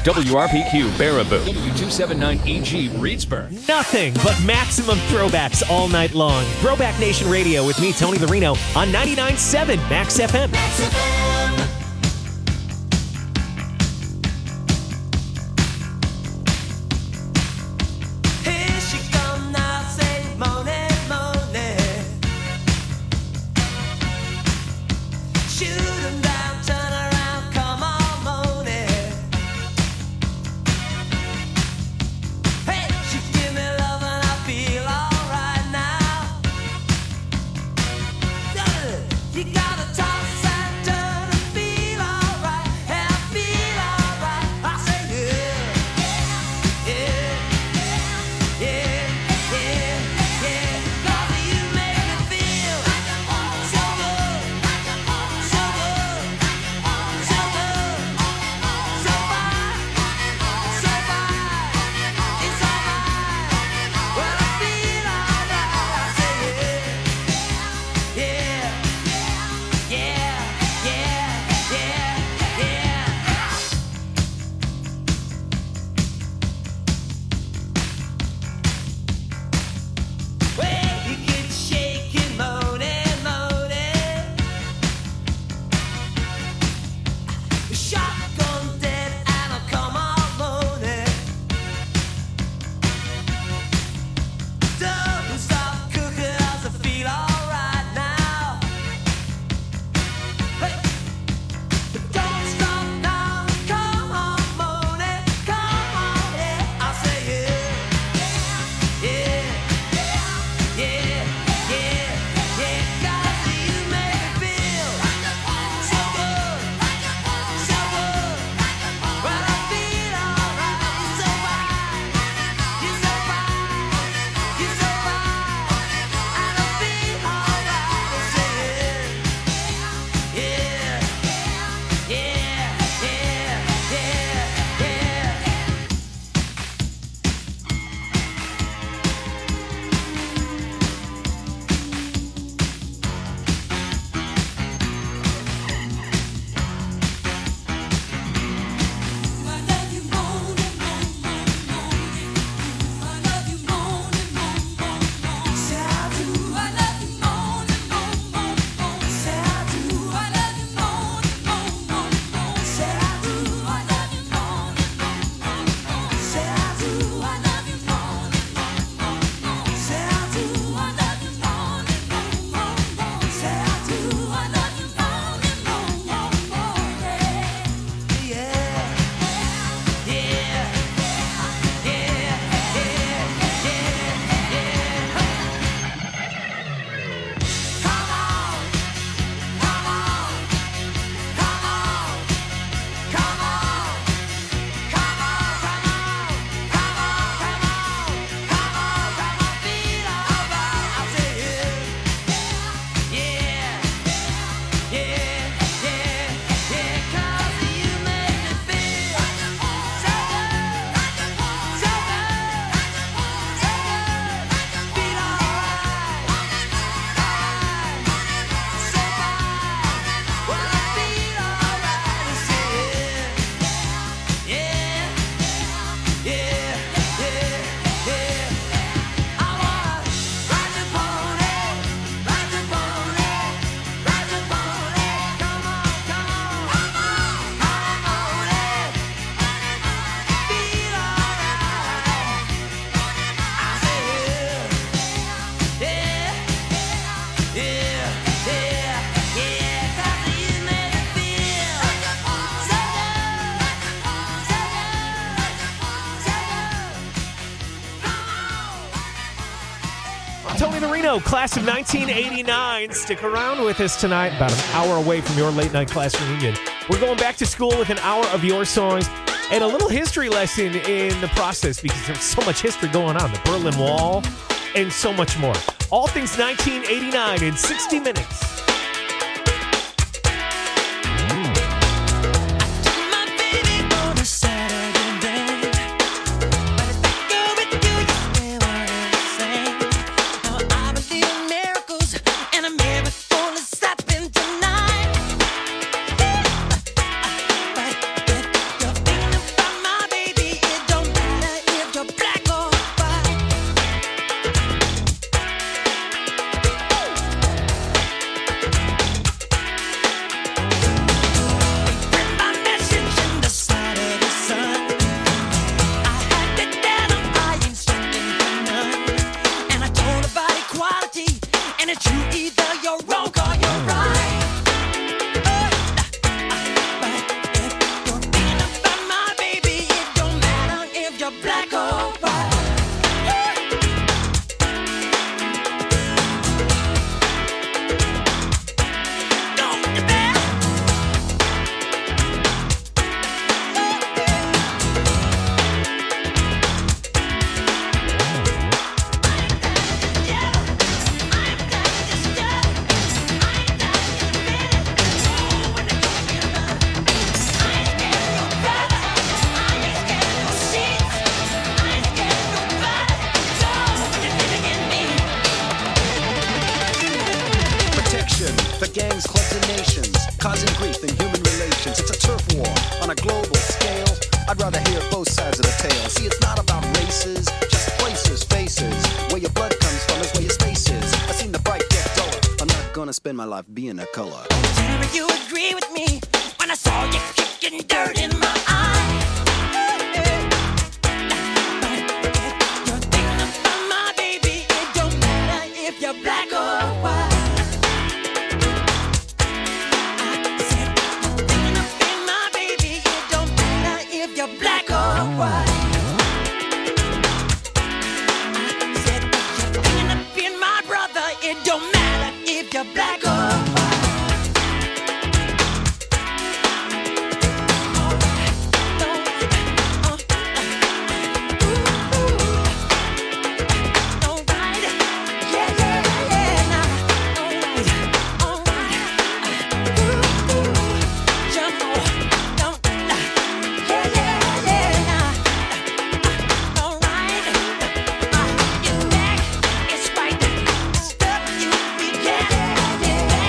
WRPQ Baraboo, W279EG Reedsburg. Nothing but maximum throwbacks all night long. Throwback Nation Radio with me, Tony Larino, on 99.7 Max FM. Tony Larino, class of 1989. Stick around with us tonight, about an hour away from your late night class reunion. We're going back to school with an hour of your songs and a little history lesson in the process because there's so much history going on. The Berlin Wall and so much more. All things 1989 in 60 minutes. My nations, causing grief in human relations. It's a turf war on a global scale. I'd rather hear both sides of the tale. See, it's not about races, just places, faces. Where your blood comes from is where your space is. I've seen the bright get duller. I'm not gonna spend my life being a color. Tell me you agree with me when I saw you kicking dirt in my eye. You're thinking about my baby. It don't matter if you're black or white. I said you're thinking about my baby. It don't matter if you're black or white. I said you're thinking about my brother. It don't matter if you're black or white. Stuff you began.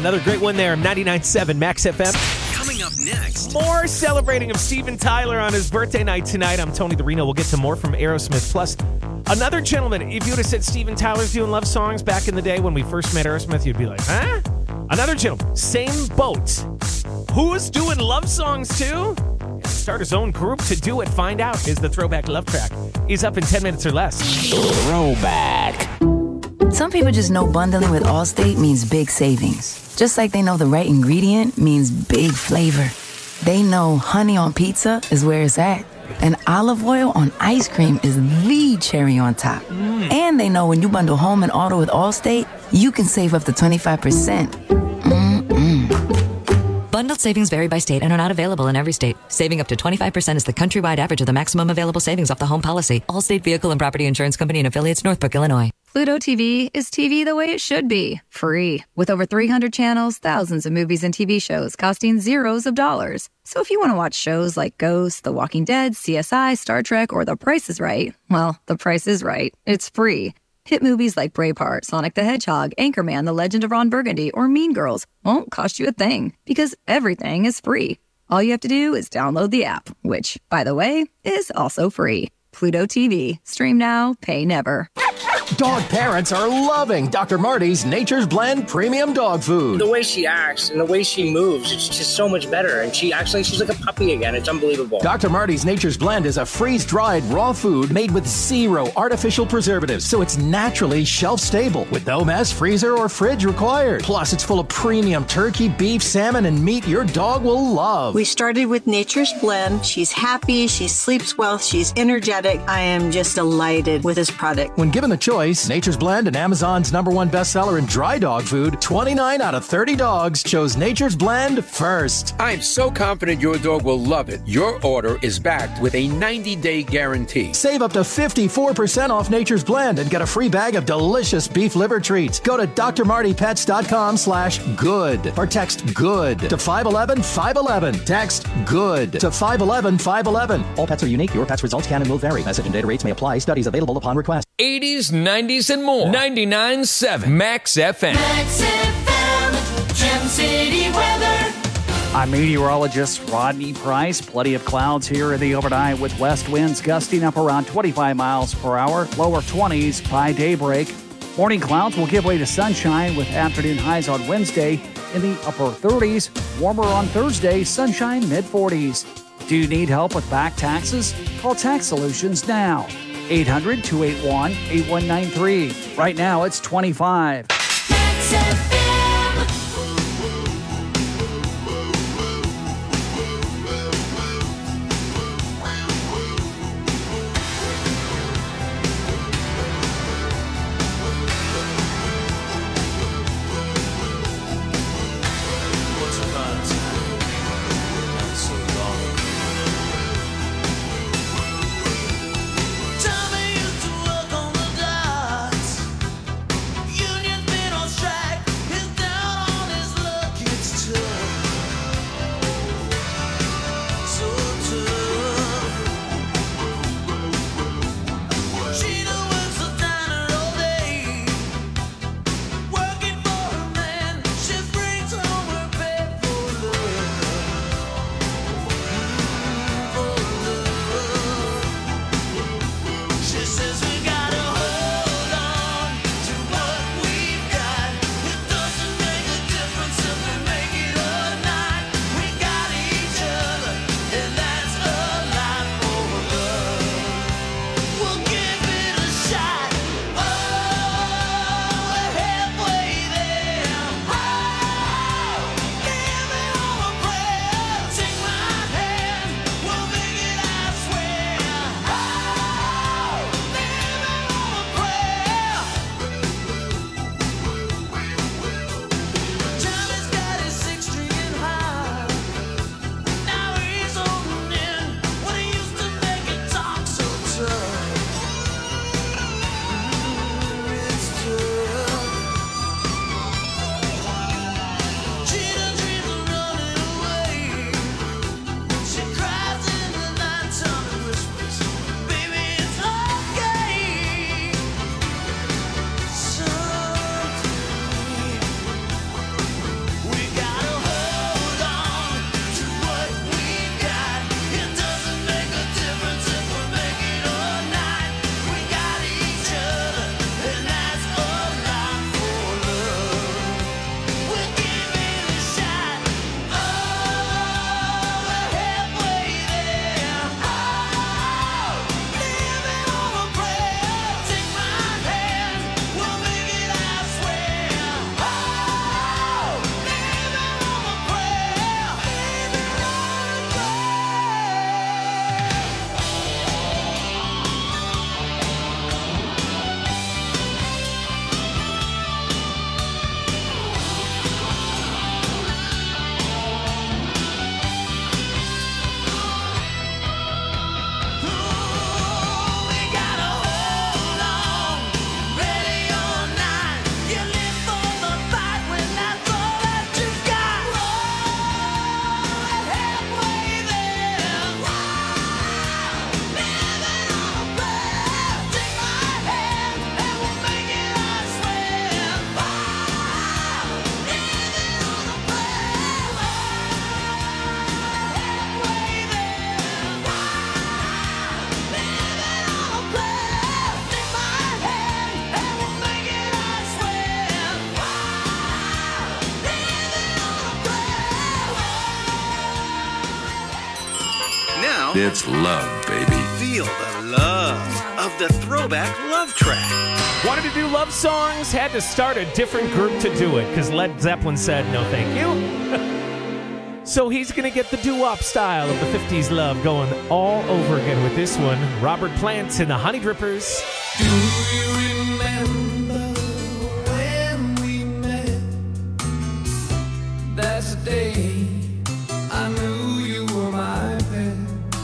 Another great one there, 99.7 Max FM. Coming up next. More celebrating of Steven Tyler on his birthday night tonight. I'm Tony the Reno. We'll get to more from Aerosmith. Plus, another gentleman, if you would have said Steven Tyler's doing love songs back in the day when we first met Aerosmith, you'd be like, huh? Another gentleman, same boat. Who's doing love songs too? Start his own group to do it. Find out. Here's the Throwback Love Track. He's up in 10 minutes or less. Throwback. Some people just know bundling with Allstate means big savings. Just like they know the right ingredient means big flavor. They know honey on pizza is where it's at. And olive oil on ice cream is the cherry on top. And they know when you bundle home and auto with Allstate, you can save up to 25%. Bundled savings vary by state and are not available in every state. Saving up to 25% is the countrywide average of the maximum available savings off the home policy. Allstate Vehicle and Property Insurance Company and affiliates, Northbrook, Illinois. Pluto TV is TV the way it should be, free. With over 300 channels, thousands of movies and TV shows costing zeros of dollars. So if you want to watch shows like Ghost, The Walking Dead, CSI, Star Trek, or The Price is Right, well, The Price is Right. It's free. Hit movies like Braveheart, Sonic the Hedgehog, Anchorman, The Legend of Ron Burgundy, or Mean Girls won't cost you a thing because everything is free. All you have to do is download the app, which, by the way, is also free. Pluto TV. Stream now, pay never. Dog parents are loving Dr. Marty's Nature's Blend Premium Dog Food. The way she acts and the way she moves, it's just so much better. And she's like a puppy again. It's unbelievable. Dr. Marty's Nature's Blend is a freeze-dried raw food made with 0 artificial preservatives, so it's naturally shelf-stable with no mess, freezer, or fridge required. Plus, it's full of premium turkey, beef, salmon, and meat your dog will love. We started with Nature's Blend. She's happy, she sleeps well, she's energetic. I am just delighted with this product. When given the choice, Nature's Blend and Amazon's #1 bestseller in dry dog food, 29 out of 30 dogs chose Nature's Blend first. I'm so confident your dog will love it. Your order is backed with a 90-day guarantee. Save up to 54% off Nature's Blend and get a free bag of delicious beef liver treats. Go to drmartypets.com/good or text GOOD to 511-511. Text GOOD to 511-511. All pets are unique. Your pet's results can and will vary. Message and data rates may apply. Studies available upon request. 80s, 90s, and more. 99.7 Max FM. Max FM, Gem City weather. I'm meteorologist Rodney Price. Plenty of clouds here in the overnight with west winds gusting up around 25 miles per hour, lower 20s by daybreak. Morning clouds will give way to sunshine with afternoon highs on Wednesday in the upper 30s. Warmer on Thursday, sunshine mid-40s. Do you need help with back taxes? Call Tax Solutions now. 800-281-8193. Right now, it's 25. Max FM. Time I used to work on the docks. Union It's love, baby. Feel the love of the Throwback Love Track. Wanted to do love songs, had to start a different group to do it because Led Zeppelin said no thank you. So he's going to get the doo-wop style of the 50s love going all over again with this one. Robert Plant and the Honey Drippers. Do you remember when we met? That's the day I knew you were my pet.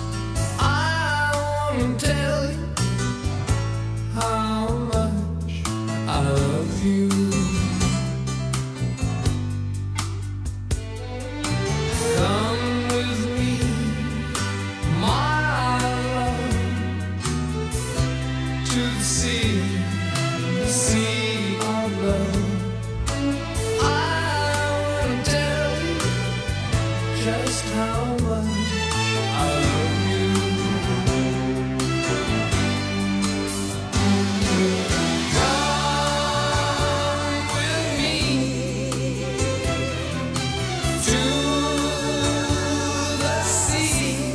I want to tell you how much I love you. Come with me, my love, to the sea of love. I want to tell you just how much I love you. Come with me to the sea.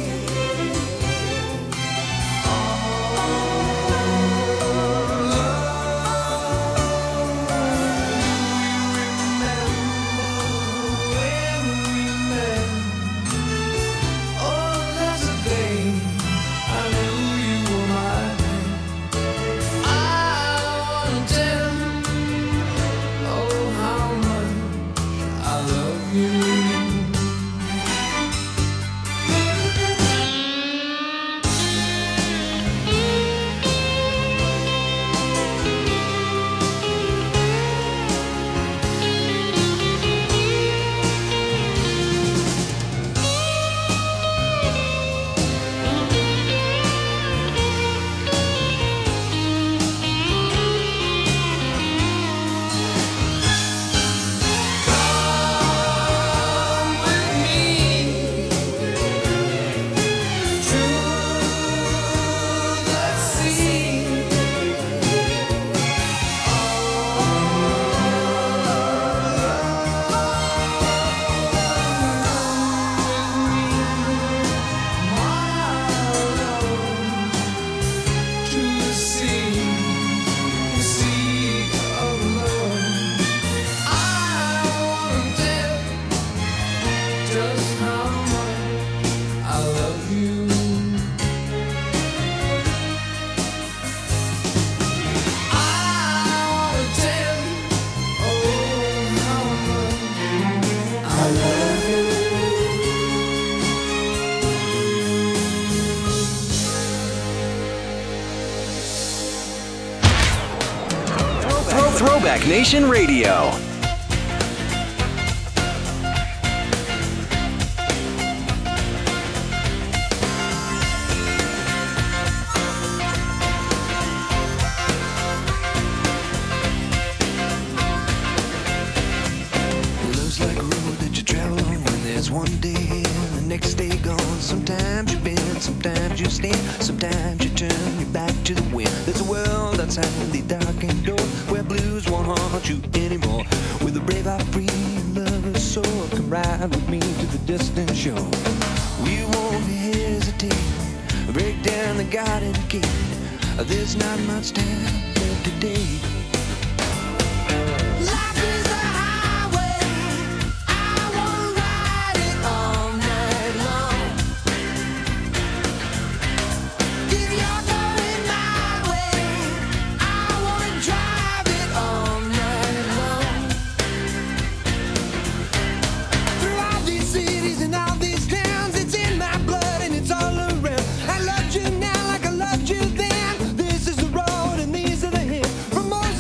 Throwback Nation Radio. Love's like a road that you travel on when there's one day here and the next day gone. Sometimes you bend, sometimes you stand, sometimes you turn your back to the wind. There's a world outside the darkened door where blues won't haunt you anymore. With a brave heart free and lover's soul, come ride with me to the distant shore. We won't hesitate, break down the garden gate. There's not much time left today. I loved you now like I loved you then. This is the road and these are the hills. From most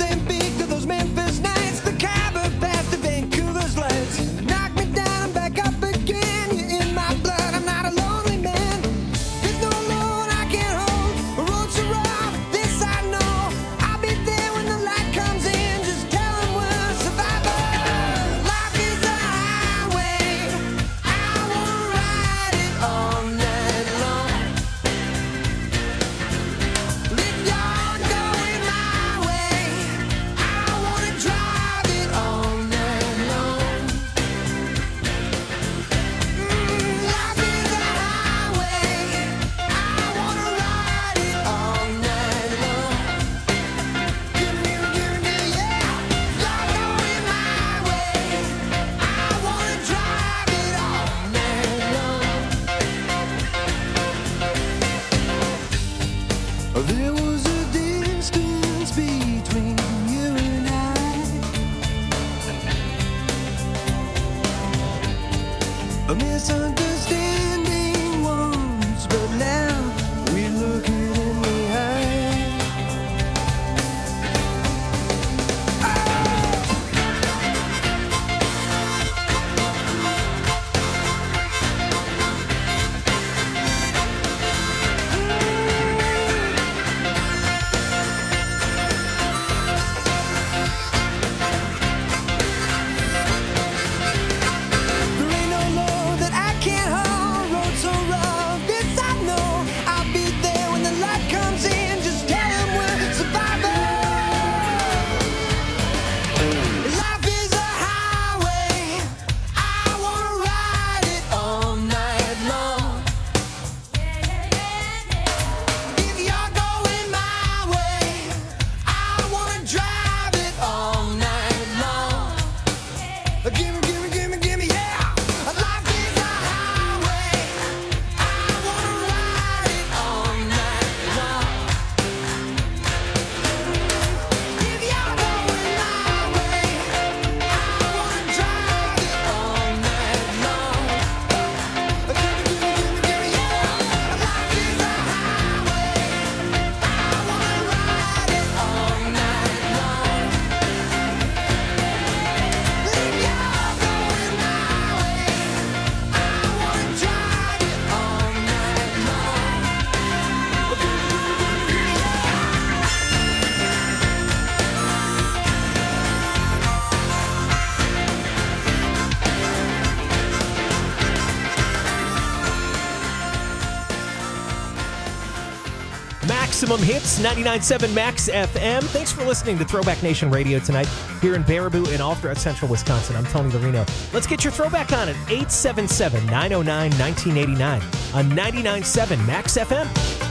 Maximum Hits, 99.7 Max FM. Thanks for listening to Throwback Nation Radio tonight here in Baraboo and all throughout central Wisconsin. I'm Tony Larino. Let's get your throwback on at 877-909-1989 on 99.7 Max FM.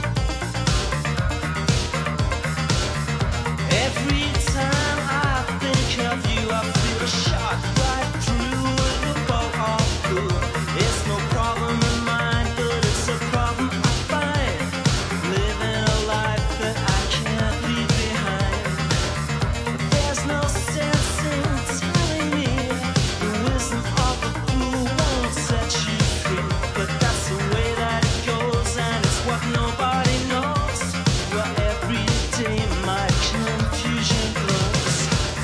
Every time I think of you, I feel a shot right through the bow of blue. It's no problem in mine, but it's a problem I find. Living a life that I can't leave behind. There's no sense in telling me the wisdom of the fool won't set you free. But that's the way that it goes, and it's what nobody knows. Well, every day my confusion grows.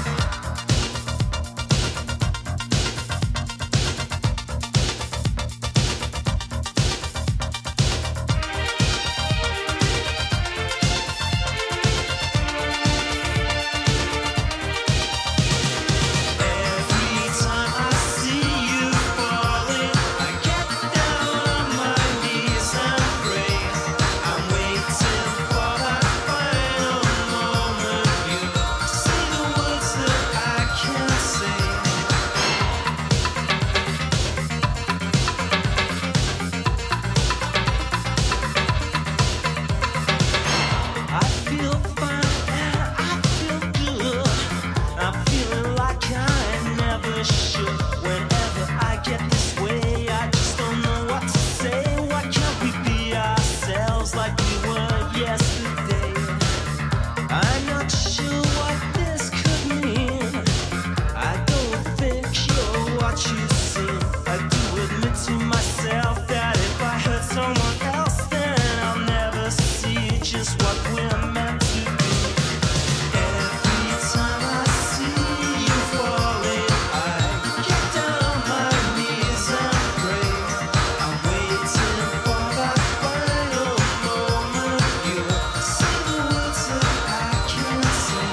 Every time I see you falling, I get down on my knees and pray. I'm waiting for that final moment. You say the words that I can't say. I feel fine and I feel good. I'm feeling like I never should. Whenever I get this way, I just don't know what to say. Why can't we be ourselves like we were yesterday? I'm not sure what this could mean. I don't think you're what you seem. I do admit to myself that if I hurt someone else, then I'll never see just what we're meant to be. Every time I see you falling, I get down on my knees and pray. I'm waiting for that final moment. You say the words that I can't say.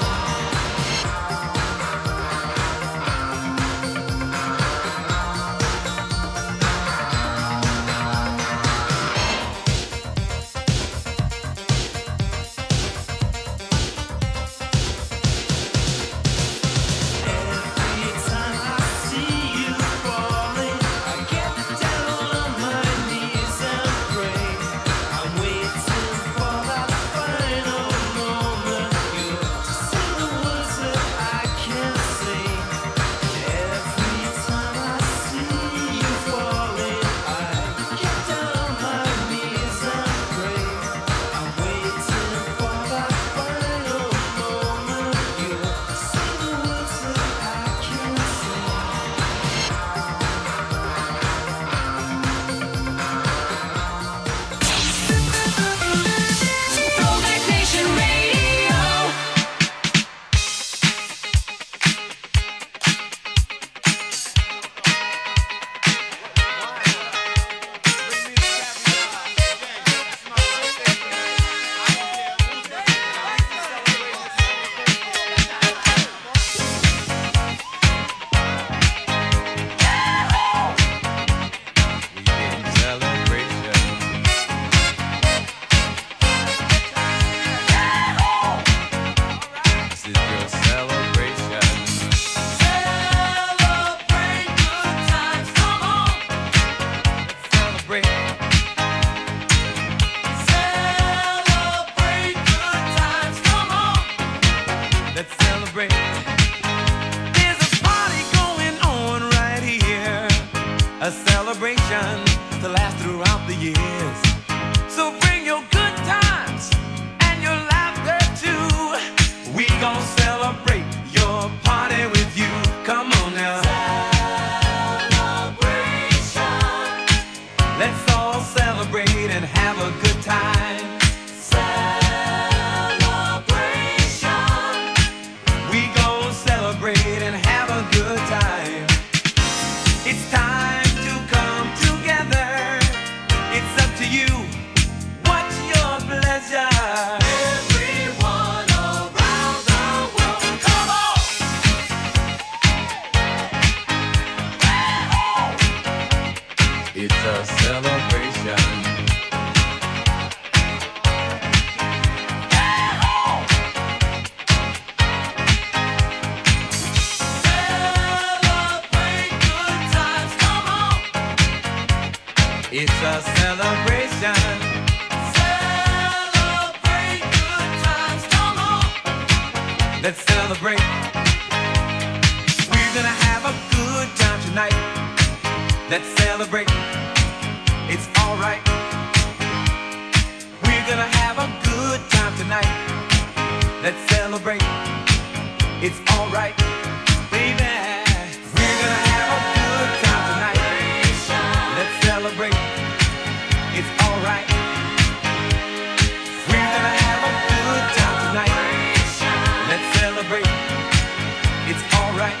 Every time I see you falling, I get down on my knees and pray. I'm waiting for that final moment. You say the words that I can't say. Every time I see you falling, I get down on my knees and pray. I'm waiting for that final moment. You say the words that I can't say. Throwback Nation Radio. Let's celebrate. There's a party going on right here, a celebration to last throughout the years. So bring your good times and your laughter too. We gon' celebrate your party with you. Come on now. Celebration. Let's all celebrate and have a good time. We gon' celebrate and have a good time. It's time to come together. It's up to you. What's your pleasure? Everyone around the It's a celebration. Celebrate good times, come on. Let's celebrate. We're gonna have a good time tonight. Let's celebrate. It's alright. We're gonna have a good time tonight. Let's celebrate. It's alright, baby. We're gonna have a good time tonight. Let's celebrate. It's alright. We're gonna have a good time tonight. Let's celebrate. It's alright.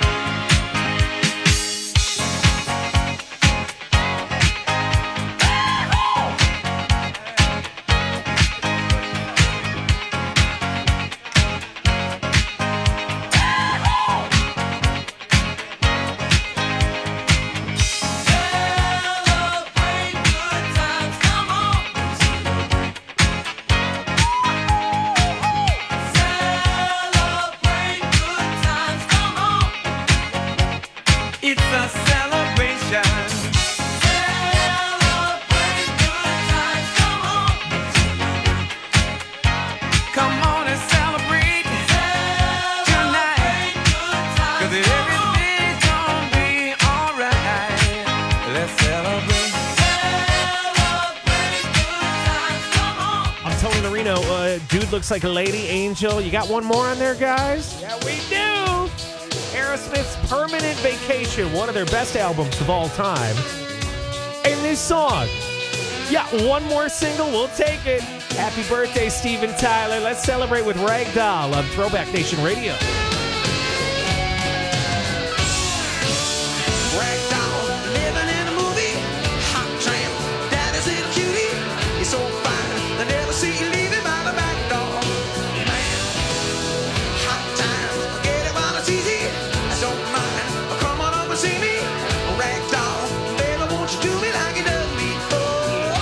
It's a celebration. Celebrate good times, come on. Come on and celebrate tonight. 'Cause everything's gonna be alright. Let's celebrate. I'm Tony Marino. Dude looks like a lady, Angel. You got one more on there, guys? Yeah, we do. Aerosmith's Permanent Vacation, one of their best albums of all time. And this song, yeah, one more single, we'll take it. Happy birthday, Steven Tyler. Let's celebrate with Ragdoll on Throwback Nation Radio. Ragdoll, living in a movie. Hot tramp, daddy's little cutie. He's so fine, they never see you leaving by the back door. Man, hot times, get it while it's easy. I don't mind, come on over and see me. Ragdoll, baby, won't you do me like you done before?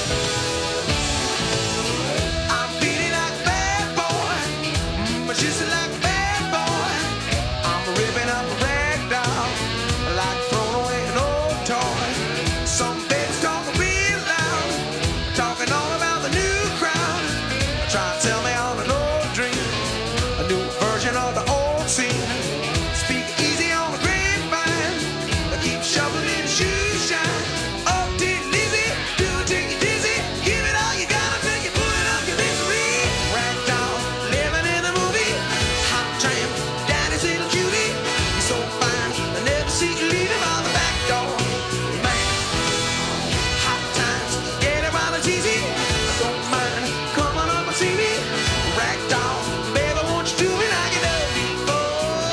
I'm feeling like a bad boy, but just like a bad boy. I'm ripping up a ragdoll, like throwing away an old toy. Some babies talk real loud, talking all about the new crowd. Try to tell me on an old dream, a new version of the old scene. Speak easy on the grapevine, keep shoveling the shoe shine. Oh, dear Lizzie, do it till you're dizzy. Give it all you got until you pull it up your misery. Ragdoll, living in a movie. Hot tramp, daddy's little cutie. You're so fine, I never see you leaving by the back door. Man, hot times, get it while it's easy. I don't mind, come on up and see me. Ragdoll, baby, won't you do me like you done before?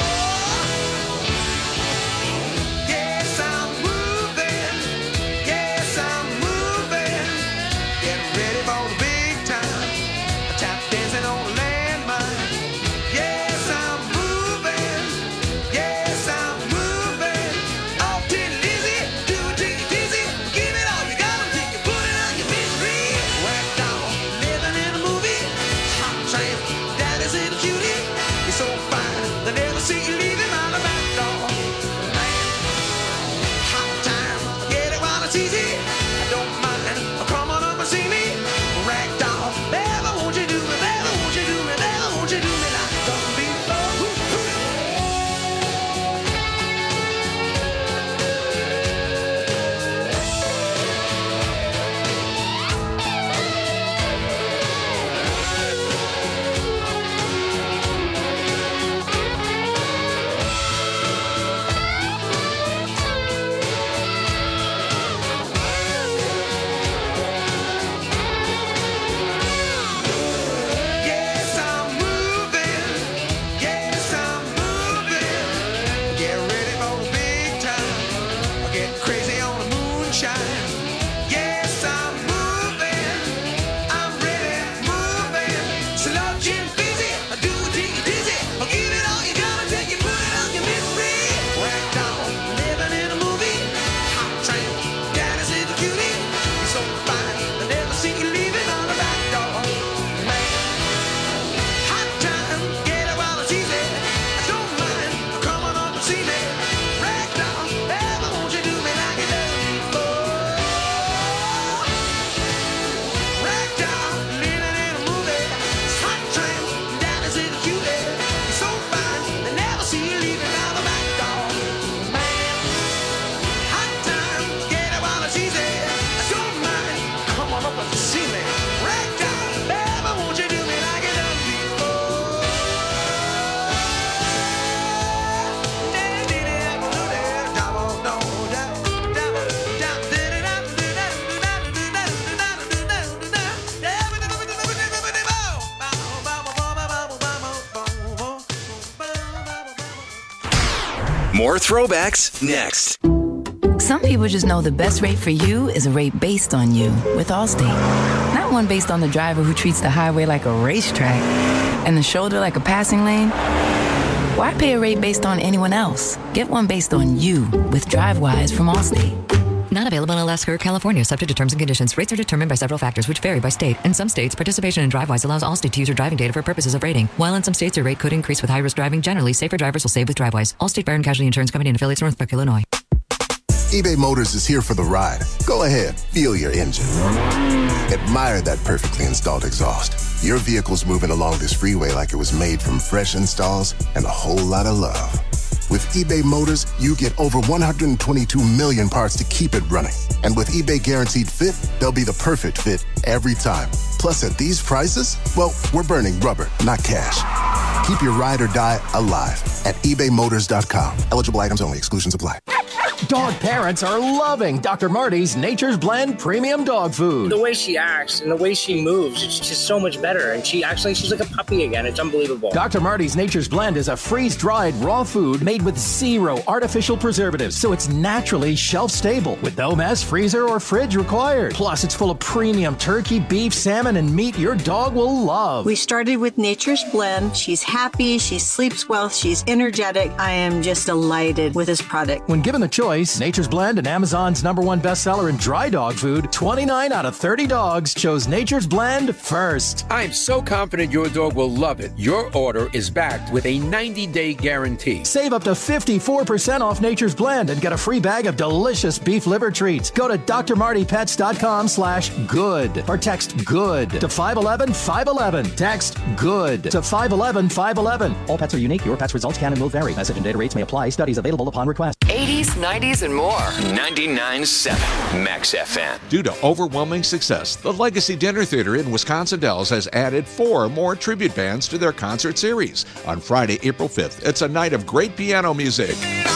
Yes, I'm moving. Yes, I'm moving. Getting ready for the big time. Tap dancing on the landmine. Yes, I'm moving. Yes, I'm moving. Oh, dear Lizzie, do it till you're dizzy. Give it all you got until you put it on your misery. Ragdoll, living in a movie. Hot tramp, daddy's little cutie. You're so fine, they never see you leaving by the back door. Man, hot time, get it while it's easy. I don't mind, come on up and see me. Ragdoll, baby, won't you do me, baby, won't you do me, baby, won't you do me like you done before? More throwbacks next. Some people just know the best rate for you is a rate based on you with Allstate. Not one based on the driver who treats the highway like a racetrack and the shoulder like a passing lane. Why pay a rate based on anyone else? Get one based on you with DriveWise from Allstate. Not available in Alaska or California, subject to terms and conditions. Rates are determined by several factors, which vary by state. In some states, participation in DriveWise allows Allstate to use your driving data for purposes of rating. While in some states, your rate could increase with high-risk driving. Generally, safer drivers will save with DriveWise. Allstate Fire and Casualty Insurance Company and affiliates, Northbrook, Illinois. eBay Motors is here for the ride. Go ahead, feel your engine. Admire that perfectly installed exhaust. Your vehicle's moving along this freeway like it was made from fresh installs and a whole lot of love. With eBay Motors, you get over 122 million parts to keep it running. And with eBay Guaranteed Fit, they'll be the perfect fit every time. Plus, at these prices, well, we're burning rubber, not cash. Keep your ride or die alive at ebaymotors.com. Eligible items only. Exclusions apply. Dog parents are loving Dr. Marty's Nature's Blend Premium Dog Food. The way she acts and the way she moves, it's just so much better. And she's like a puppy again. It's unbelievable. Dr. Marty's Nature's Blend is a freeze-dried raw food made with 0 artificial preservatives, so it's naturally shelf-stable with no mess, freezer, or fridge required. Plus, it's full of premium turkey, beef, salmon, and meat your dog will love. We started with Nature's Blend. She's happy, she sleeps well, she's energetic. I am just delighted with this product. When given the choice, Nature's Blend and Amazon's #1 bestseller in dry dog food, 29 out of 30 dogs chose Nature's Blend first. I'm so confident your dog will love it. Your order is backed with a 90-day guarantee. Save up to 54% off Nature's Blend and get a free bag of delicious beef liver treats. Go to drmartypets.com/good or text GOOD to 511-511. Text GOOD to 511-511. All pets are unique. Your pet's results can and will vary. Message and data rates may apply. Studies available upon request. 80s, 90s, and more. 99.7 Max FM. Due to overwhelming success, the Legacy Dinner Theater in Wisconsin Dells has added 4 more tribute bands to their concert series. On Friday, April 5th, it's a night of great piano music.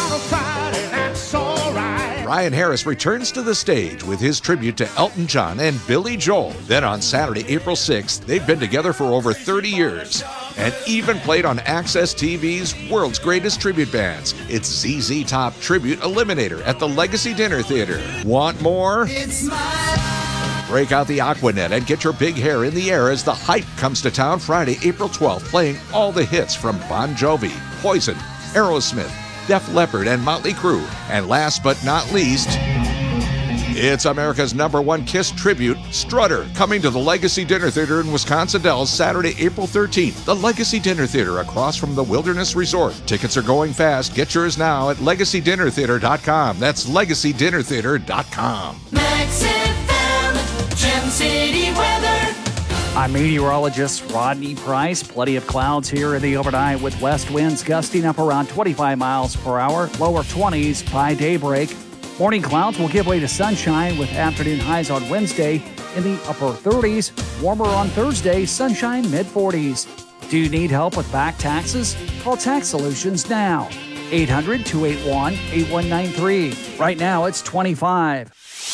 Ryan Harris returns to the stage with his tribute to Elton John and Billy Joel. Then on Saturday, April 6th, they've been together for over 30 years and even played on Access TV's World's Greatest Tribute Bands. It's ZZ Top Tribute Eliminator at the Legacy Dinner Theater. Want more? Break out the Aquanet and get your big hair in the air as The Hype comes to town Friday, April 12th, playing all the hits from Bon Jovi, Poison, Aerosmith, Def Leppard, and Motley Crue. And last but not least, it's America's #1 Kiss tribute, Strutter, coming to the Legacy Dinner Theater in Wisconsin Dells Saturday, April 13th. The Legacy Dinner Theater across from the Wilderness Resort. Tickets are going fast. Get yours now at LegacyDinnerTheater.com. That's LegacyDinnerTheater.com. Max FM, Gem City weather. I'm meteorologist Rodney Price. Plenty of clouds here in the overnight with west winds gusting up around 25 miles per hour, lower 20s by daybreak. Morning clouds will give way to sunshine with afternoon highs on Wednesday in the upper 30s. Warmer on Thursday, sunshine mid-40s. Do you need help with back taxes? Call Tax Solutions now. 800-281-8193. Right now, it's 25.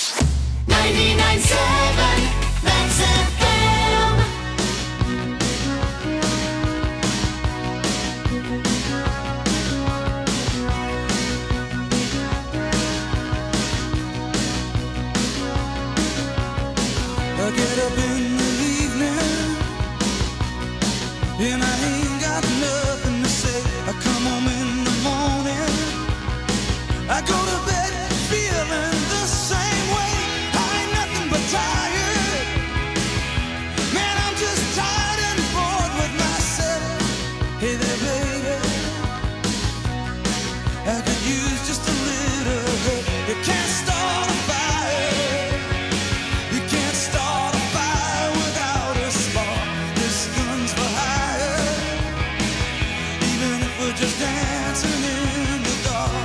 99.7 Max FM. I get up in the evening and I ain't got nothing to say. I come home in the morning, I go to bed feeling the same way. I ain't nothing but tired. Man, I'm just tired and bored with myself. Hey there, baby, I could use just a little help. You can't start a fire. You can't start a fire without a spark. This gun's for hire. Even if we're just dancing in the dark.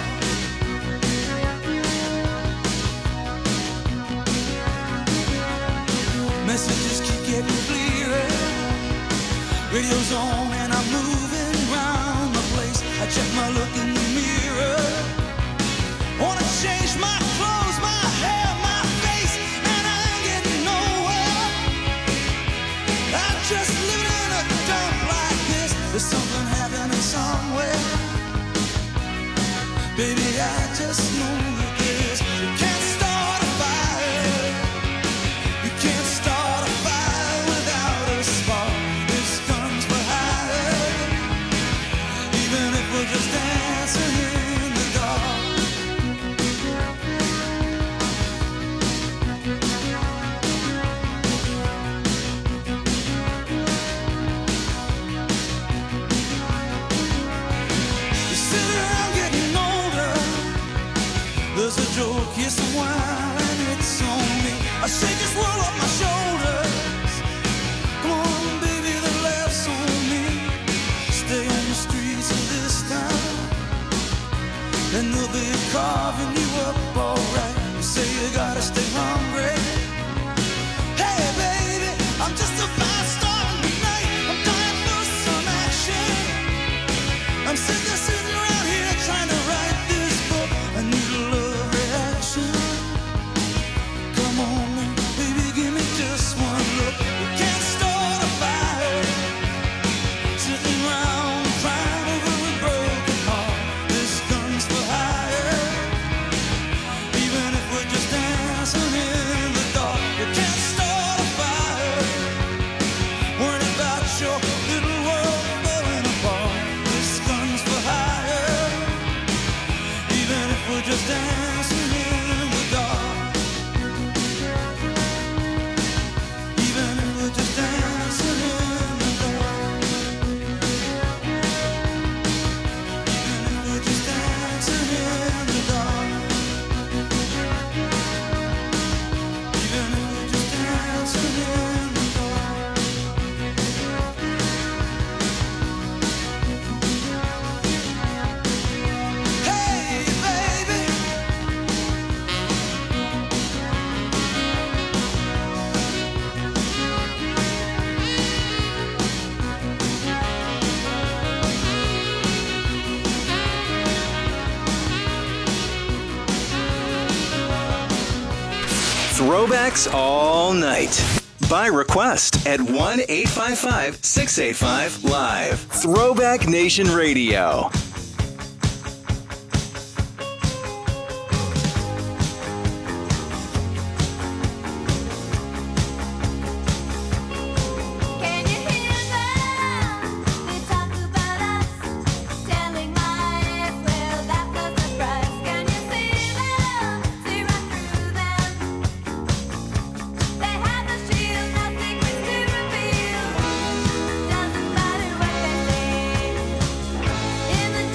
Messages keep getting clearer. Radio's on and I'm moving around the place. I check my look in the mirror. Wanna change my clothes, my hair, my face, and I ain't getting nowhere. I'm just living in a dump like this. There's something happening somewhere. Baby, I just know that this. You can't start a fire. You can't start a fire without a spark. This gun's for hire. Even if we're just dancing in the dark. You sit around getting older. There's a joke, here's some wine, and it's on me. I shake this world off my shoulders. Come on, baby, the laugh's on me. Stay on the streets of this town, and they'll be carving you up alright. You say you gotta stay hungry. Hey, baby, I'm just a fast star tonight. I'm dying for some action. I'm sitting around here trying to write this book. I need a love reaction. Come on, baby, give me just one look. You can't start a fire. Sitting around crying over a broken heart. This gun's for hire. Even if we're just dancing in the dark. You can't start a fire. Worrying about your little world falling apart. This gun's for hire. Even if we're just dancing in the dark. Even if we're just dancing in the dark. Even if we're just dancing in the dark. Even if we're just dancing in the dark. Hey, baby. Throwbacks all night. By request at 1-855-685-LIVE. Throwback Nation Radio. In the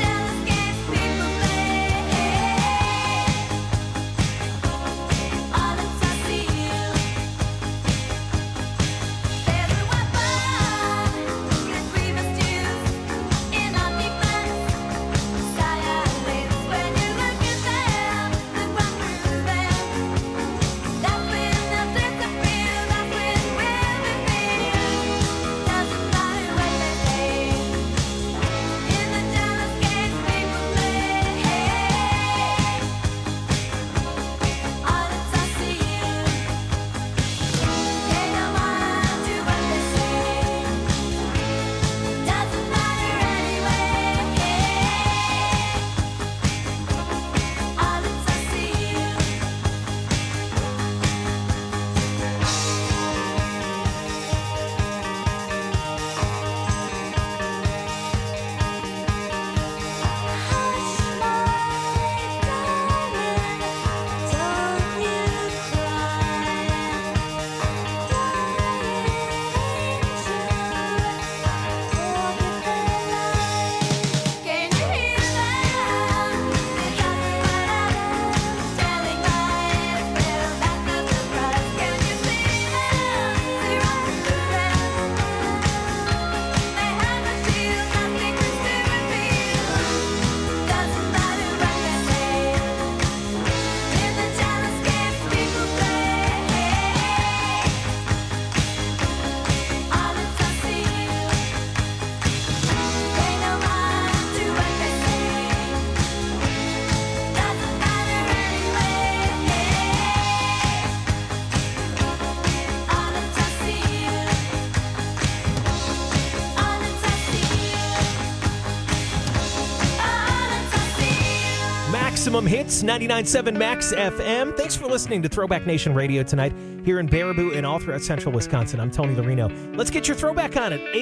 Maximum Hits, 99.7 Max FM. Thanks for listening to Throwback Nation Radio tonight here in Baraboo and all throughout central Wisconsin. I'm Tony Larino. Let's get your throwback on it.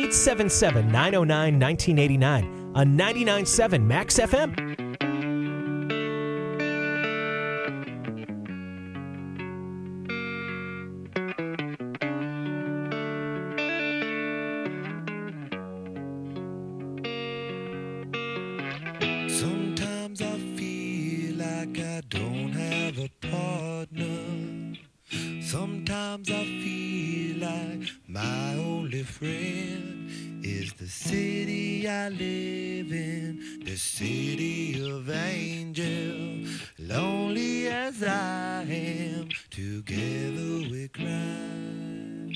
877-909-1989 on 99.7 Max FM. Sometimes I feel like I don't have a partner. Sometimes I feel like my only friend is the city I live in, the city of angels. Lonely as I am, together we cry.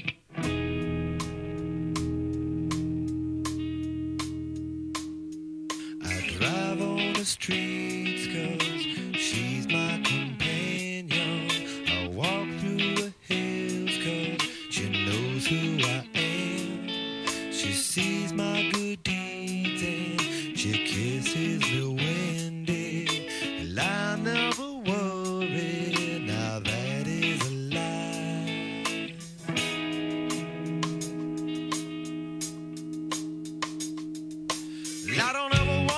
Drive on the streets 'cause she's my companion. I walk through the hills 'cause she knows who I am. She sees my good deeds and she kisses me when day. And I never worry, now that is a lie. I don't ever want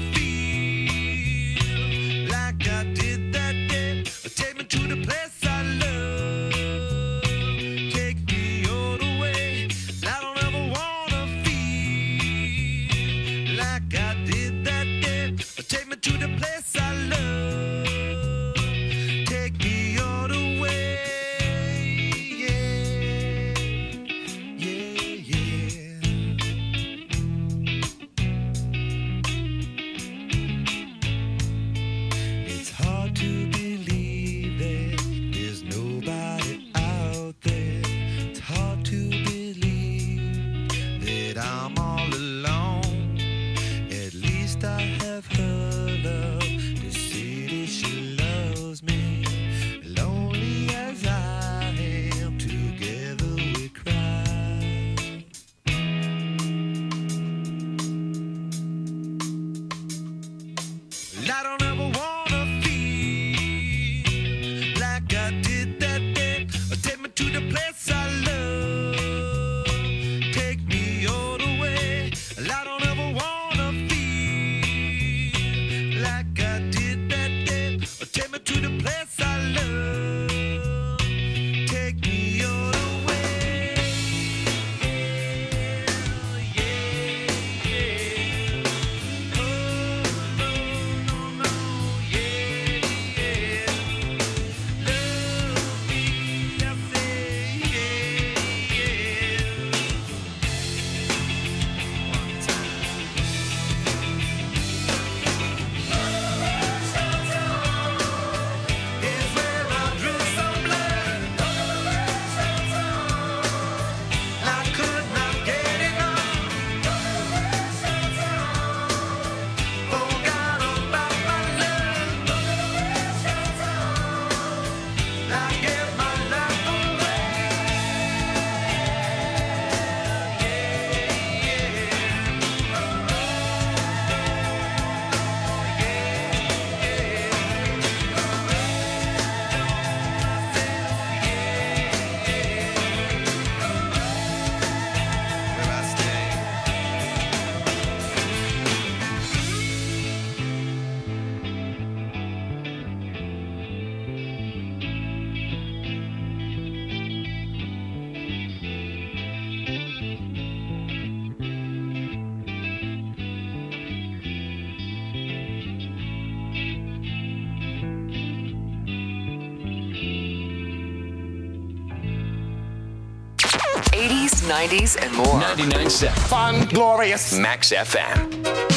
to the place I love. Take me all the way. Yeah, yeah, yeah. It's hard to believe that there's nobody out there. It's hard to believe that I'm all alone. At least I have heard the city, she loves me. Lonely as I am, together we cry. I don't ever wanna feel like I did that day. Take me to the place I love. Take me all the way. I don't ever wanna feel like I did that day. Take me to the place I love. Take me all the way. Yeah, yeah. Oh, no, no, no. Yeah, yeah. Love me, I say, yeah, yeah. One time. Is where I drew some blood. I could not get enough. Forgot about my love. I gave my life away. Where I stay. '80s, '90s, and more. 99.7 Fun, glorious Max FM.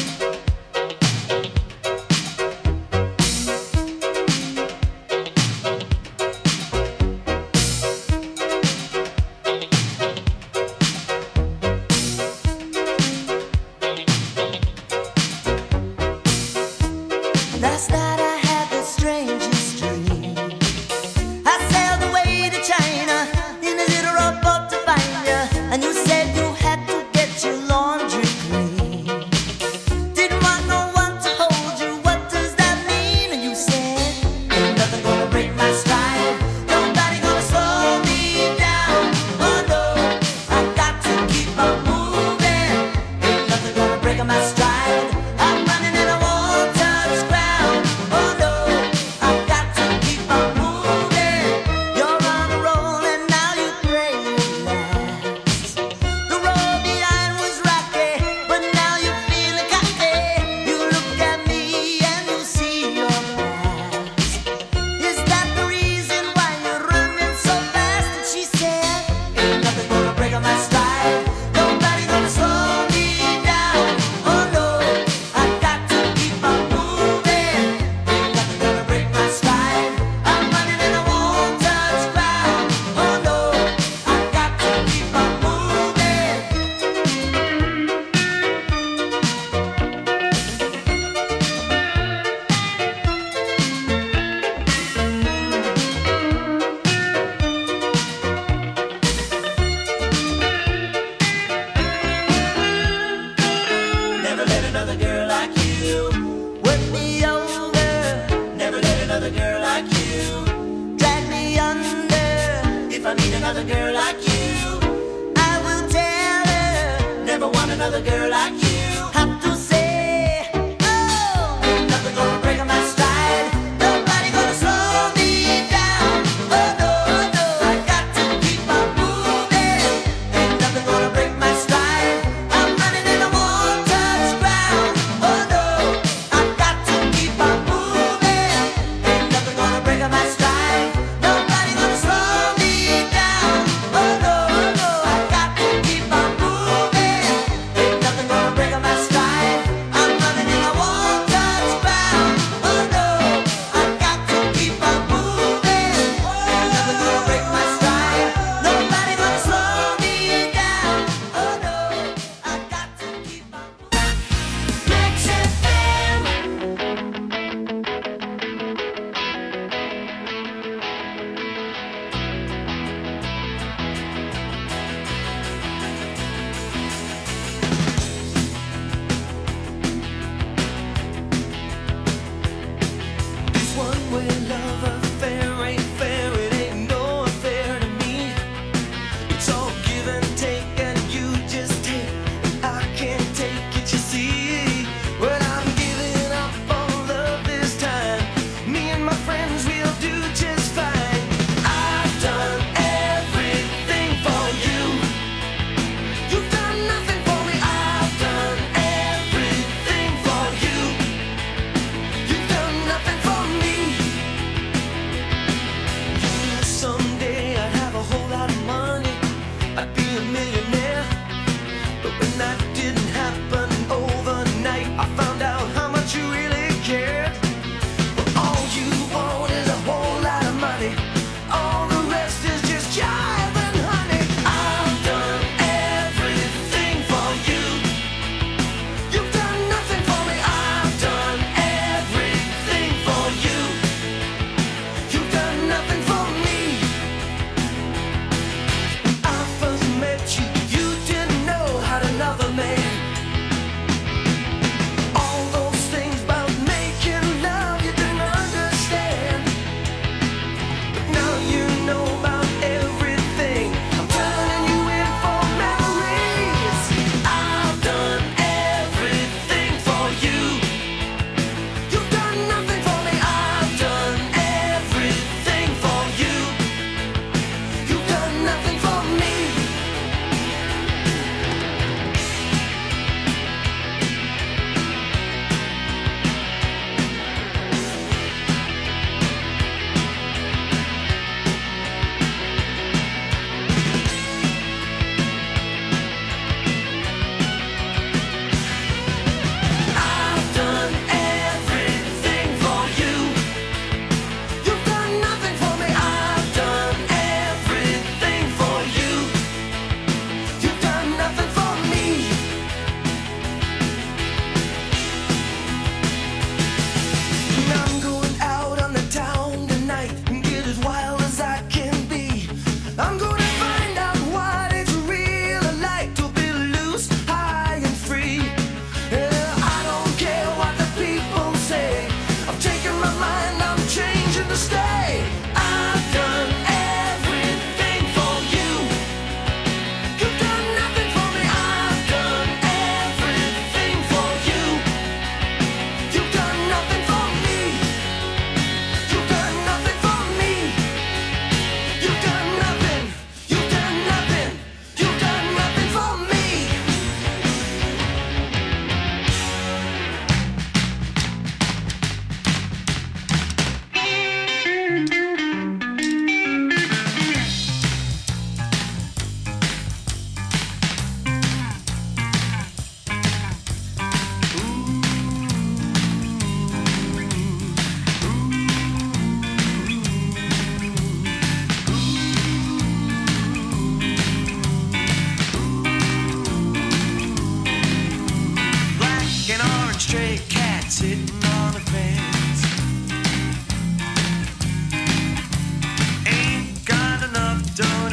Last night I had the strangest dream. I sailed away to China in a little rowboat to find you, and you said you had to get your laundry clean. the girl I